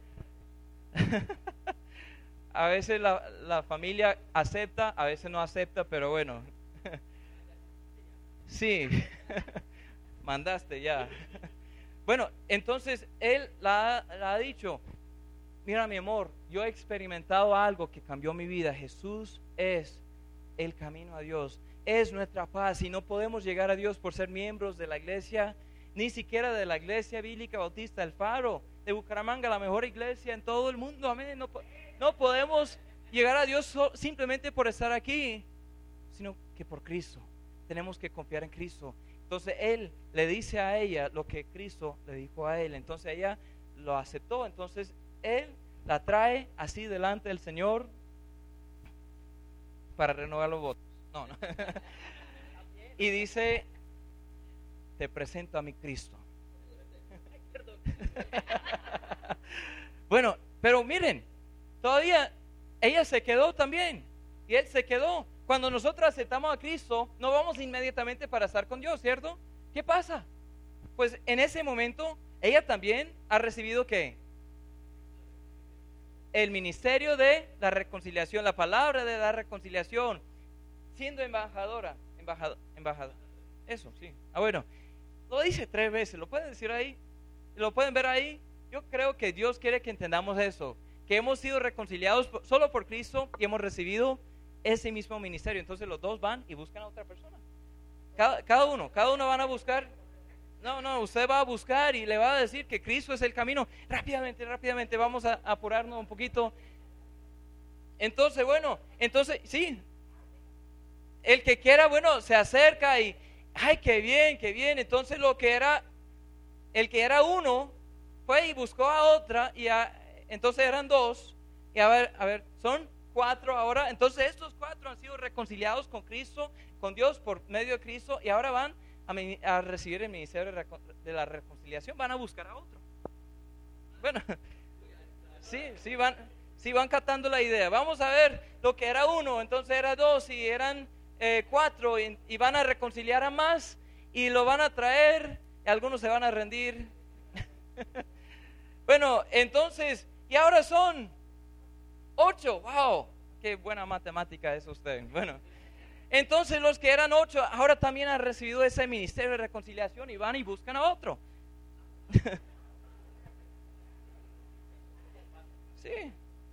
A veces la familia acepta, a veces no acepta, pero bueno. Sí, mandaste ya. Bueno, entonces él la ha dicho, mira mi amor, yo he experimentado algo que cambió mi vida. Jesús es el camino a Dios, es nuestra paz, y no podemos llegar a Dios por ser miembros de la iglesia, ni siquiera de la Iglesia Bíblica Bautista El Faro de Bucaramanga, la mejor iglesia en todo el mundo. Amén. No podemos llegar a Dios simplemente por estar aquí, sino que por Cristo. Tenemos que confiar en Cristo. Entonces él le dice a ella lo que Cristo le dijo a él. Entonces ella lo aceptó. Entonces él la trae así delante del Señor para renovar los votos. No. Y dice, te presento a mi Cristo. Bueno, pero miren, todavía ella se quedó también, y él se quedó. Cuando nosotros aceptamos a Cristo, no vamos inmediatamente para estar con Dios, ¿cierto? ¿Qué pasa? Pues en ese momento ella también ha recibido ¿qué? El ministerio de la reconciliación, la palabra de la reconciliación, siendo embajadora. Eso, sí. Bueno, lo dice 3 veces, ¿lo pueden decir ahí? ¿Lo pueden ver ahí? Yo creo que Dios quiere que entendamos eso, que hemos sido reconciliados solo por Cristo y hemos recibido ese mismo ministerio. Entonces los dos van y buscan a otra persona. Cada uno van a buscar. No, usted va a buscar y le va a decir que Cristo es el camino. Rápidamente, vamos a apurarnos un poquito. Entonces, sí. El que quiera, se acerca y, ay, qué bien. Entonces el que era uno, fue y buscó a otra, y entonces eran 2, y a ver, son 4 ahora. Entonces estos 4 han sido reconciliados con Cristo, con Dios por medio de Cristo, y ahora van a recibir el ministerio de la reconciliación, van a buscar a otro. Bueno, sí van captando la idea. Vamos a ver, lo que era 1, entonces era 2, y eran 4, y van a reconciliar a más, y lo van a traer, y algunos se van a rendir. Bueno, entonces, y ahora son 8. Wow, qué buena matemática es usted. Bueno, entonces los que eran 8 ahora también han recibido ese ministerio de reconciliación y van y buscan a otro. Sí.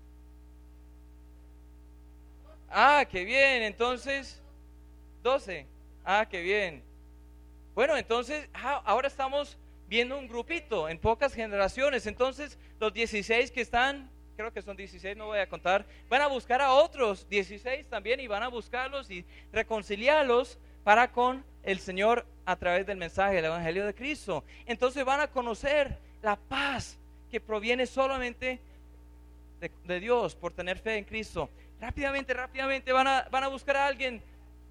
Qué bien. Entonces 12. Qué bien. Bueno, entonces ahora estamos viendo un grupito en pocas generaciones. Entonces los 16 que están, creo que son 16, no voy a contar, van a buscar a otros 16 también, y van a buscarlos y reconciliarlos para con el Señor a través del mensaje del Evangelio de Cristo. Entonces van a conocer la paz que proviene solamente de Dios por tener fe en Cristo. Rápidamente van a buscar a alguien.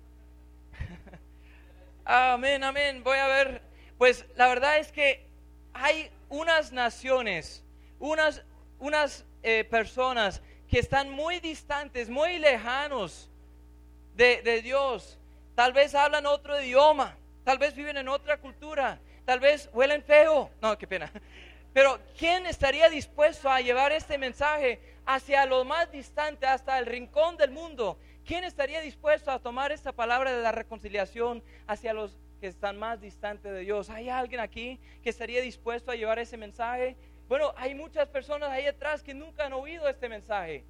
Amén. Voy a ver. Pues la verdad es que hay unas naciones, unas personas que están muy distantes, muy lejanos de Dios. Tal vez hablan otro idioma, tal vez viven en otra cultura, tal vez huelen feo. No, qué pena. Pero ¿quién estaría dispuesto a llevar este mensaje hacia lo más distante, hasta el rincón del mundo? ¿Quién estaría dispuesto a tomar esta palabra de la reconciliación hacia los que están más distantes de Dios? ¿Hay alguien aquí que estaría dispuesto a llevar ese mensaje? Bueno, hay muchas personas ahí atrás que nunca han oído este mensaje.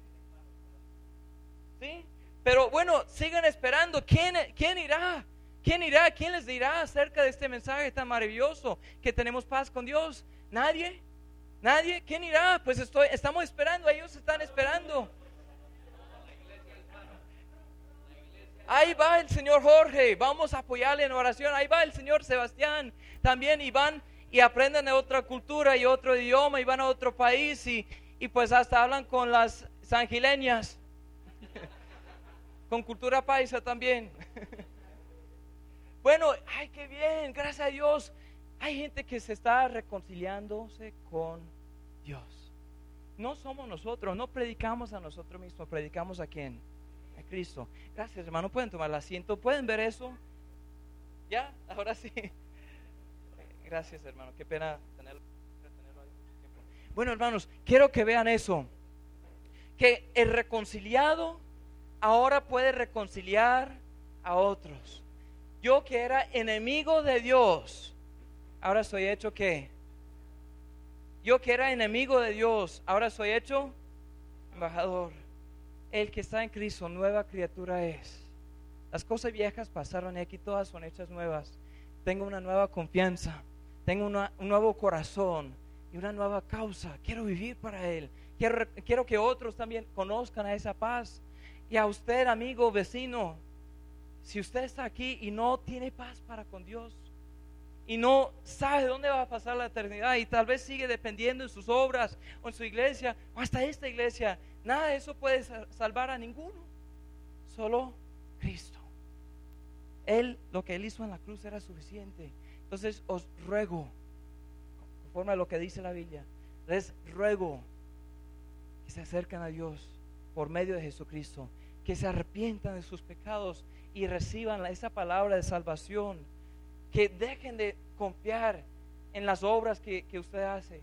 ¿Sí? Pero bueno, sigan esperando. ¿Quién irá? ¿Quién les dirá acerca de este mensaje tan maravilloso, que tenemos paz con Dios? ¿Nadie? ¿Quién irá? Pues estamos esperando, ellos están esperando. Ahí va el señor Jorge, vamos a apoyarle en oración. Ahí va el señor Sebastián también, y van y aprenden de otra cultura y otro idioma, y van a otro país y pues hasta hablan con las sangileñas, con cultura paisa también. Bueno, ay, qué bien, gracias a Dios. Hay gente que se está reconciliándose con Dios. No somos nosotros, no predicamos a nosotros mismos, predicamos a quién, a Cristo. Gracias, hermano, pueden tomar el asiento, pueden ver eso. Ya, ahora sí. Gracias, hermano, qué pena tenerlo ahí mucho tiempo. Bueno, hermanos, quiero que vean eso, que el reconciliado ahora puede reconciliar a otros. Yo que era enemigo de Dios, ahora soy hecho ¿qué? Yo que era enemigo de Dios, ahora soy hecho embajador. El que está en Cristo, nueva criatura es. Las cosas viejas pasaron y aquí todas son hechas nuevas. Tengo una nueva confianza, tengo un nuevo corazón y una nueva causa. Quiero vivir para Él. Quiero que otros también conozcan a esa paz. Y a usted, amigo, vecino, si usted está aquí y no tiene paz para con Dios y no sabe dónde va a pasar la eternidad y tal vez sigue dependiendo en sus obras o en su iglesia o hasta esta iglesia, nada de eso puede salvar a ninguno, solo Cristo. Lo que Él hizo en la cruz era suficiente. Entonces os ruego, conforme a lo que dice la Biblia, les ruego que se acerquen a Dios por medio de Jesucristo, que se arrepientan de sus pecados y reciban esa palabra de salvación, que dejen de confiar en las obras que ustedes hacen,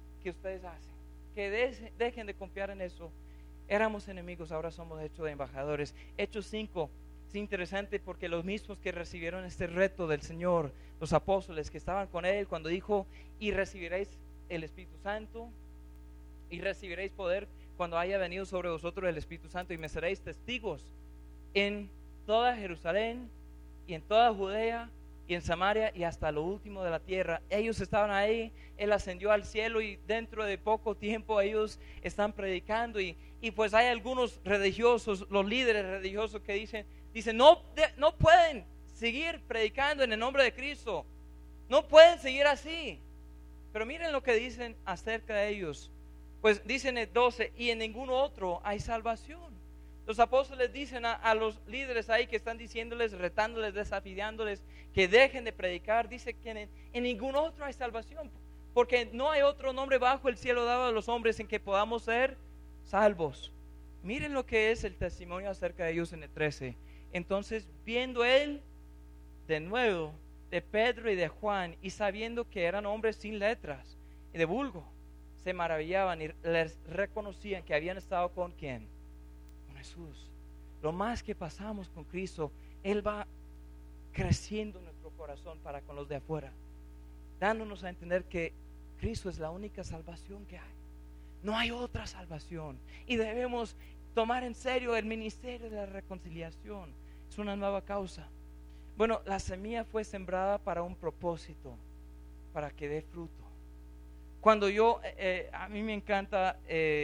que dejen de confiar en eso. Éramos enemigos, ahora somos hechos de embajadores. Hechos 5 es interesante porque los mismos que recibieron este reto del Señor, los apóstoles que estaban con Él cuando dijo: y recibiréis el Espíritu Santo y recibiréis poder cuando haya venido sobre vosotros el Espíritu Santo, y me seréis testigos en toda Jerusalén y en toda Judea y en Samaria y hasta lo último de la tierra. Ellos estaban ahí, Él ascendió al cielo y dentro de poco tiempo ellos están predicando y pues hay algunos religiosos, los líderes religiosos que dicen no pueden seguir predicando en el nombre de Cristo, no pueden seguir así. Pero miren lo que dicen acerca de ellos. Pues dicen el 12: y en ningún otro hay salvación. Los apóstoles dicen a los líderes ahí que están diciéndoles, retándoles, desafiándoles que dejen de predicar, dice que en ningún otro hay salvación, porque no hay otro nombre bajo el cielo dado a los hombres en que podamos ser salvos. Miren lo que es el testimonio acerca de ellos en el 13. Entonces, viendo Él de nuevo de Pedro y de Juan, y sabiendo que eran hombres sin letras y de vulgo, se maravillaban y les reconocían que habían estado con ¿quién? Con Jesús. Lo más que pasamos con Cristo, Él va creciendo nuestro corazón para con los de afuera, dándonos a entender que Cristo es la única salvación que hay. No hay otra salvación y debemos tomar en serio el ministerio de la reconciliación. Es una nueva causa. Bueno, la semilla fue sembrada para un propósito, para que dé fruto. Cuando a mí me encanta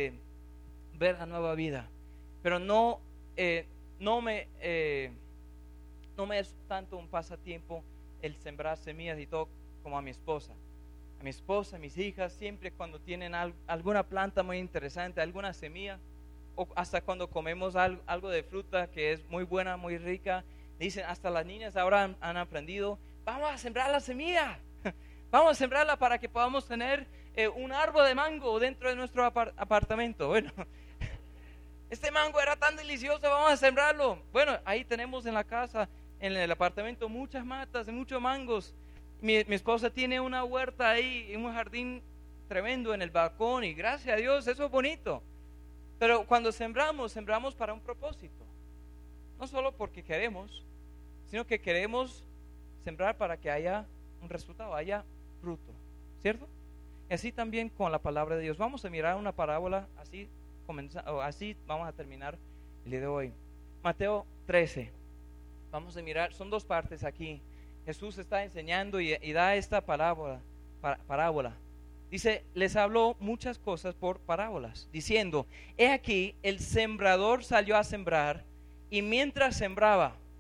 ver la nueva vida, pero no me es tanto un pasatiempo el sembrar semillas y todo como a mi esposa. A mi esposa, a mis hijas, siempre cuando tienen alguna planta muy interesante, alguna semilla, o hasta cuando comemos algo de fruta que es muy buena, muy rica, dicen, hasta las niñas ahora han aprendido, vamos a sembrar la semilla, vamos a sembrarla para que podamos tener un árbol de mango dentro de nuestro apartamento. Bueno, este mango era tan delicioso, vamos a sembrarlo. Bueno, ahí tenemos en la casa, en el apartamento, muchas matas, muchos mangos. Mi esposa tiene una huerta ahí, un jardín tremendo en el balcón, y gracias a Dios, eso es bonito. Pero cuando sembramos para un propósito, no solo porque queremos, sino que queremos sembrar para que haya un resultado, haya fruto, ¿cierto? Y así también con la palabra de Dios. Vamos a mirar una parábola, así vamos a terminar el día de hoy. Mateo 13, vamos a mirar, son dos partes aquí. Jesús está enseñando y da esta parábola. Dice, les habló muchas cosas por parábolas, diciendo, he aquí, el sembrador salió a sembrar, y mientras sembraba,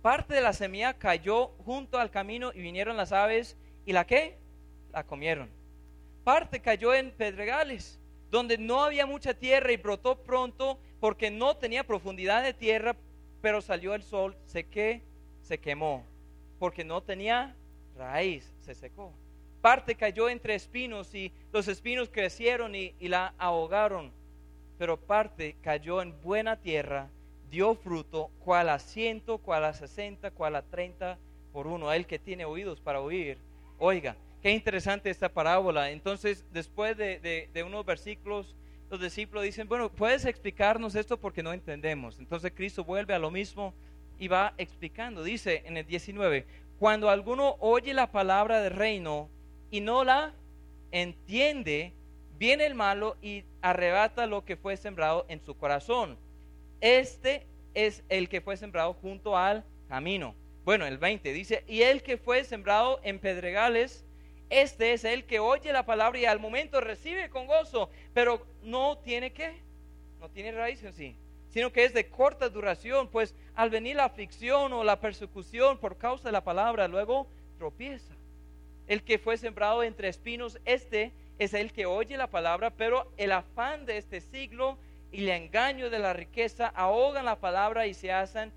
Parte de la semilla cayó junto al camino y vinieron las aves y ¿la qué? La comieron. Parte cayó en pedregales, donde no había mucha tierra y brotó pronto porque no tenía profundidad de tierra, pero salió el sol, se quemó, porque no tenía raíz, se secó. Parte cayó entre espinos y los espinos crecieron y la ahogaron, pero parte cayó en buena tierra, dio fruto, cual a 100, cual a 60, cual a 30 por uno. El que tiene oídos para oír, oiga. Qué interesante esta parábola. Entonces, después de unos versículos, los discípulos dicen, bueno, ¿puedes explicarnos esto? Porque no entendemos. Entonces Cristo vuelve a lo mismo y va explicando. Dice en el 19, cuando alguno oye la palabra del reino y no la entiende, viene el malo y arrebata lo que fue sembrado en su corazón. Este es el que fue sembrado junto al camino. Bueno, el 20 dice, y el que fue sembrado en pedregales, este es el que oye la palabra y al momento recibe con gozo, pero no tiene ¿qué? No tiene raíz en sí, sino que es de corta duración, pues al venir la aflicción o la persecución por causa de la palabra, luego tropieza. El que fue sembrado entre espinos, este es el que oye la palabra, pero el afán de este siglo y el engaño de la riqueza ahogan la palabra y se hace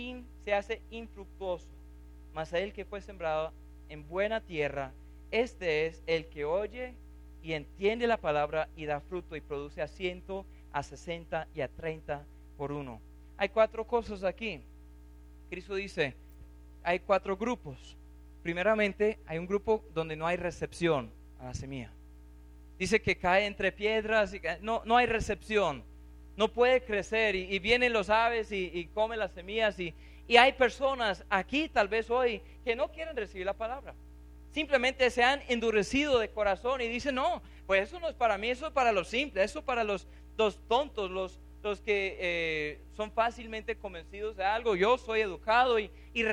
infructuoso. Mas el que fue sembrado en buena tierra, este es el que oye y entiende la palabra y da fruto y produce a 100, a 60 y a 30 por uno. Hay 4 cosas aquí. Cristo dice, hay 4 grupos. Primeramente, hay un grupo donde no hay recepción a la semilla. Dice que cae entre piedras, y no hay recepción, no puede crecer y vienen los aves y comen las semillas y hay personas aquí tal vez hoy que no quieren recibir la palabra. Simplemente se han endurecido de corazón y dicen, no, pues eso no es para mí, eso es para los simples, eso es para los tontos, los que son fácilmente convencidos de algo. Yo soy educado y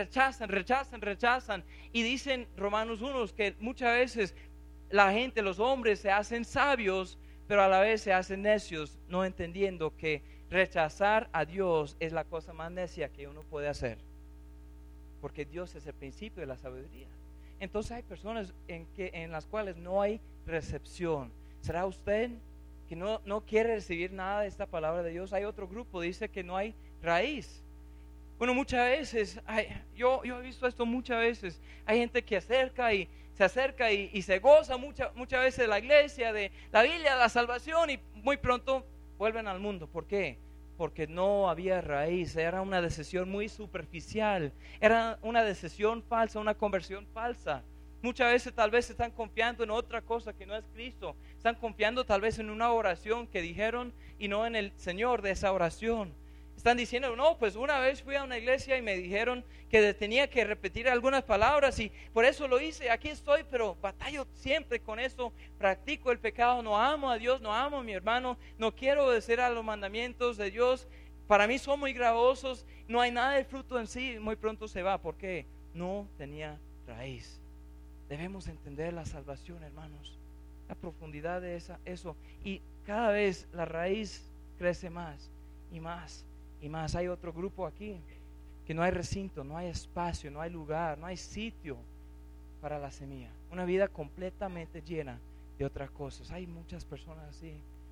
rechazan. Y dicen Romanos 1 que muchas veces la gente, los hombres se hacen sabios, pero a la vez se hacen necios, no entendiendo que rechazar a Dios es la cosa más necia que uno puede hacer, porque Dios es el principio de la sabiduría. Entonces hay personas en las cuales no hay recepción. ¿Será usted que no quiere recibir nada de esta palabra de Dios? Hay otro grupo, dice que no hay raíz. Bueno, muchas veces, yo he visto esto muchas veces. Hay gente que se acerca y se goza muchas veces de la iglesia, de la Biblia, de la salvación, y muy pronto vuelven al mundo. ¿Por qué? Porque no había raíz, era una decisión muy superficial, era una decisión falsa, una conversión falsa. Muchas veces tal vez están confiando en otra cosa que no es Cristo, están confiando tal vez en una oración que dijeron y no en el Señor de esa oración. Están diciendo, no, pues una vez fui a una iglesia y me dijeron que tenía que repetir algunas palabras y por eso lo hice, aquí estoy, pero batallo siempre con eso, practico el pecado, no amo a Dios, no amo a mi hermano, no quiero obedecer a los mandamientos de Dios, para mí son muy gravosos, no hay nada de fruto en sí, muy pronto se va, porque no tenía raíz. Debemos entender la salvación, hermanos, la profundidad de eso, y cada vez la raíz crece más y más. Y más, hay otro grupo aquí que no hay recinto, no hay espacio, no hay lugar, no hay sitio para la semilla. Una vida completamente llena de otras cosas. Hay muchas personas así.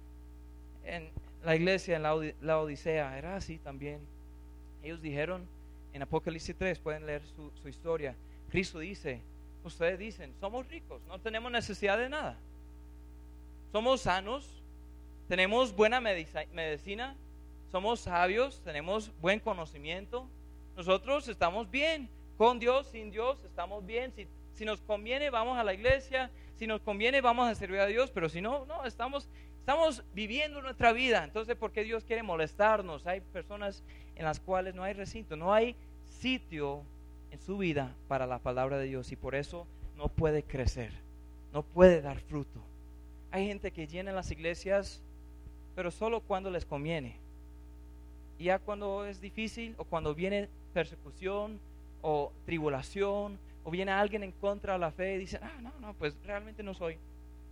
En la iglesia, en la Odisea, era así también. Ellos dijeron en Apocalipsis 3, pueden leer su historia. Cristo dice, ustedes dicen, somos ricos, no tenemos necesidad de nada. Somos sanos, tenemos buena medicina. Somos sabios, tenemos buen conocimiento. Nosotros estamos bien, con Dios, sin Dios, estamos bien. Si nos conviene, vamos a la iglesia. Si nos conviene, vamos a servir a Dios. Pero si no, estamos viviendo nuestra vida. Entonces, ¿por qué Dios quiere molestarnos? Hay personas en las cuales no hay recinto, no hay sitio en su vida para la palabra de Dios. Y por eso no puede crecer, no puede dar fruto. Hay gente que llena las iglesias, pero solo cuando les conviene. Y ya cuando es difícil o cuando viene persecución o tribulación o viene alguien en contra de la fe y dice, no, pues realmente no soy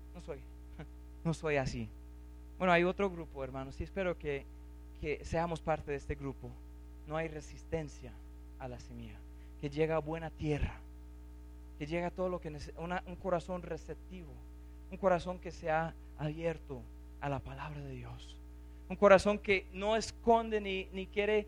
así. Bueno, hay otro grupo, hermanos, y espero que seamos parte de este grupo. No hay resistencia a la semilla, que llegue a buena tierra, que llegue a todo lo que necesita, un corazón receptivo, un corazón que sea abierto a la palabra de Dios, un corazón que no esconde ni quiere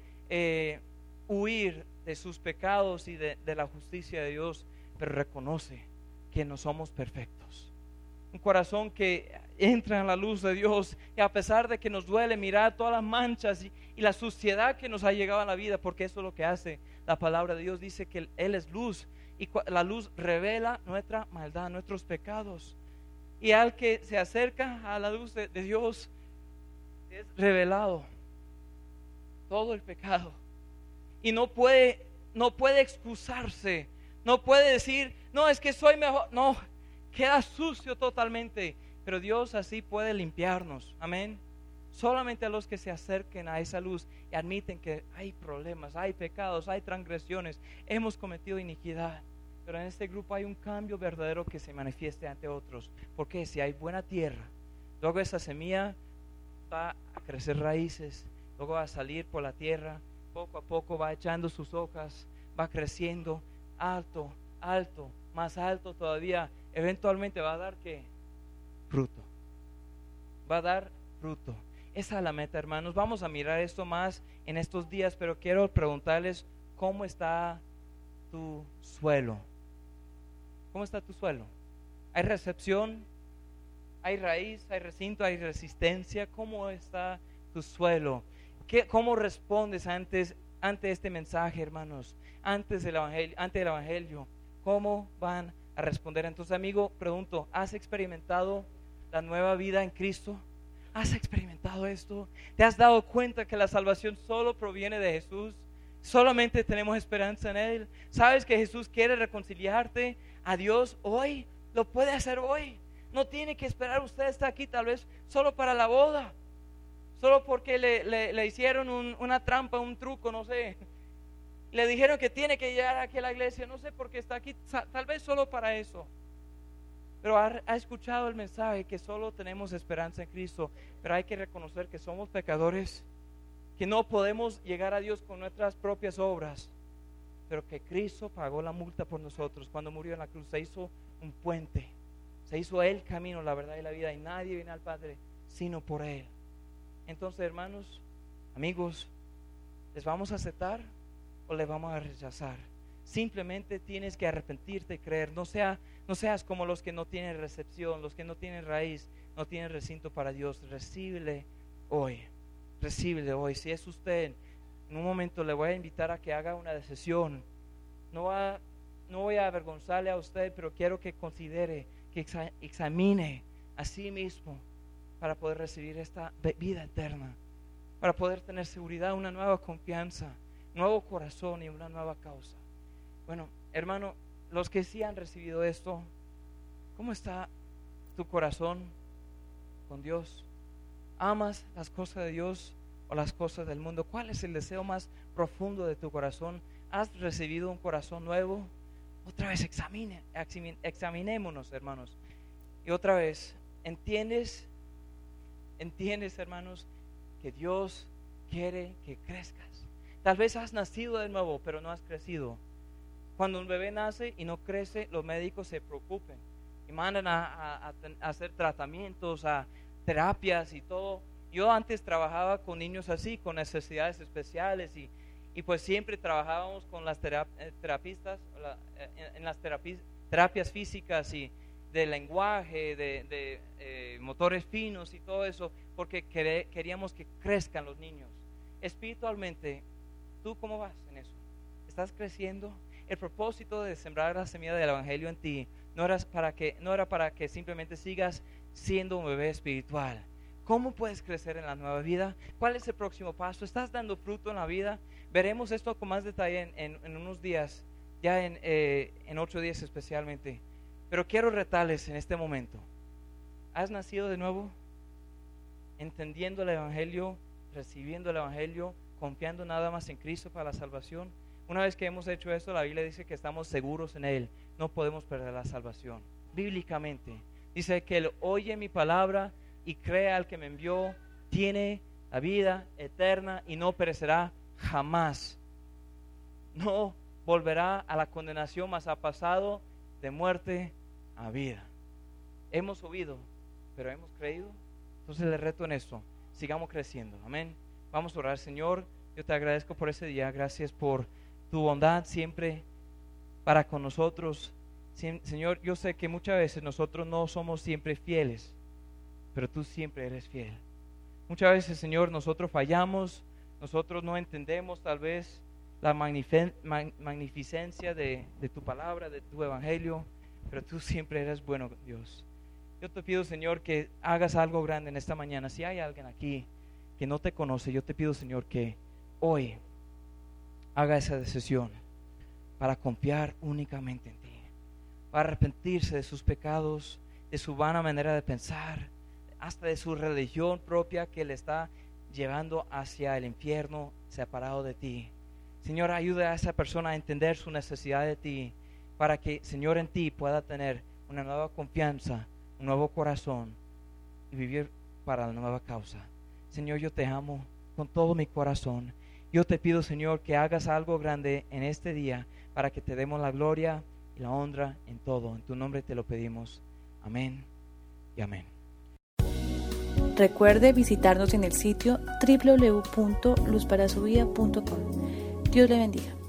huir de sus pecados y de la justicia de Dios, pero reconoce que no somos perfectos. Un corazón que entra en la luz de Dios, y a pesar de que nos duele mirar todas las manchas y la suciedad que nos ha llegado a la vida, porque eso es lo que hace la palabra de Dios. Dice que Él es luz, y la luz revela nuestra maldad, nuestros pecados. Y al que se acerca a la luz de Dios, es revelado todo el pecado. Y no puede excusarse, no puede decir, no, es que soy mejor. No, queda sucio totalmente. Pero Dios así puede limpiarnos. Amén. Solamente a los que se acerquen a esa luz y admiten que hay problemas, hay pecados, hay transgresiones, hemos cometido iniquidad. Pero en este grupo hay un cambio verdadero que se manifieste ante otros. Porque si hay buena tierra, luego esa semilla va a crecer raíces, luego va a salir por la tierra, poco a poco va echando sus hojas, va creciendo alto, alto, más alto todavía. Eventualmente va a dar ¿qué? Fruto. Va a dar fruto. Esa es la meta, hermanos. Vamos a mirar esto más en estos días, pero quiero preguntarles, ¿cómo está tu suelo? ¿Cómo está tu suelo? ¿Hay recepción? ¿Hay raíz? ¿Hay recinto? ¿Hay resistencia? ¿Cómo está tu suelo? ¿Cómo respondes ante este mensaje, hermanos? Ante el evangelio, ¿cómo van a responder? Entonces, amigo, pregunto, ¿has experimentado la nueva vida en Cristo? ¿Has experimentado esto? ¿Te has dado cuenta que la salvación solo proviene de Jesús? Solamente tenemos esperanza en Él. ¿Sabes que Jesús quiere reconciliarte a Dios hoy? Lo puede hacer hoy. No tiene que esperar. Usted está aquí tal vez solo para la boda, solo porque le hicieron una trampa, un truco, no sé. Le dijeron que tiene que llegar aquí a la iglesia, no sé por qué está aquí, tal vez solo para eso. Pero ha escuchado el mensaje que solo tenemos esperanza en Cristo, pero hay que reconocer que somos pecadores, que no podemos llegar a Dios con nuestras propias obras, pero que Cristo pagó la multa por nosotros cuando murió en la cruz. Se hizo un puente, se hizo el camino, la verdad y la vida, y nadie viene al Padre sino por Él. Entonces, hermanos, amigos, ¿les vamos a aceptar o les vamos a rechazar? Simplemente tienes que arrepentirte y creer. No seas como los que no tienen recepción, los que no tienen raíz, no tienen recinto para Dios. Recíbele hoy. Si es usted, en un momento le voy a invitar a que haga una decisión. No voy a avergonzarle a usted, pero quiero que considere, que examine a sí mismo para poder recibir esta vida eterna, para poder tener seguridad, una nueva confianza, nuevo corazón y una nueva causa. Bueno, hermano, los que sí han recibido esto, ¿cómo está tu corazón con Dios? ¿Amas las cosas de Dios o las cosas del mundo? ¿Cuál es el deseo más profundo de tu corazón? ¿Has recibido un corazón nuevo? Otra vez examinémonos, hermanos. Y otra vez, ¿entiendes, hermanos, que Dios quiere que crezcas? Tal vez has nacido de nuevo, pero no has crecido. Cuando un bebé nace y no crece, los médicos se preocupan y mandan a hacer tratamientos, a terapias y todo. Yo antes trabajaba con niños así, con necesidades especiales, y pues siempre trabajábamos con las terapistas, en las terapias físicas y de lenguaje, de motores finos y todo eso, porque queríamos que crezcan los niños. Espiritualmente, ¿tú cómo vas en eso? ¿Estás creciendo? El propósito de sembrar la semilla del evangelio en ti no era para que simplemente sigas siendo un bebé espiritual. ¿Cómo puedes crecer en la nueva vida? ¿Cuál es el próximo paso? ¿Estás dando fruto en la vida? Veremos esto con más detalle en unos días, ya en 8 días especialmente. Pero quiero retarles en este momento. ¿Has nacido de nuevo? ¿Entendiendo el evangelio? ¿Recibiendo el evangelio? ¿Confiando nada más en Cristo para la salvación? Una vez que hemos hecho esto, la Biblia dice que estamos seguros en Él. No podemos perder la salvación. Bíblicamente dice que Él oye mi palabra y cree al que me envió, tiene la vida eterna y no perecerá jamás. no volverá a la condenación, mas ha pasado de muerte a vida. Hemos oído, pero hemos creído. Entonces le reto en esto, sigamos creciendo, amén. Vamos a orar. Señor, yo te agradezco por ese día, gracias por tu bondad siempre para con nosotros. Señor, yo sé que muchas veces nosotros no somos siempre fieles, pero tú siempre eres fiel. Muchas veces, Señor, nosotros fallamos, nosotros no entendemos tal vez la magnificencia de tu palabra, de tu evangelio, pero tú siempre eres bueno, Dios. Yo te pido, Señor, que hagas algo grande en esta mañana. Si hay alguien aquí que no te conoce, yo te pido, Señor, que hoy haga esa decisión para confiar únicamente en ti, para arrepentirse de sus pecados, de su vana manera de pensar, hasta de su religión propia que le está llevando hacia el infierno separado de ti. Señor, ayuda a esa persona a entender su necesidad de ti, para que, Señor, en ti pueda tener una nueva confianza, un nuevo corazón y vivir para la nueva causa. Señor, yo te amo con todo mi corazón. Yo te pido, Señor, que hagas algo grande en este día para que te demos la gloria y la honra en todo. En tu nombre te lo pedimos. Amén y amén. Recuerde visitarnos en el sitio www.luzparasuvida.com. Dios le bendiga.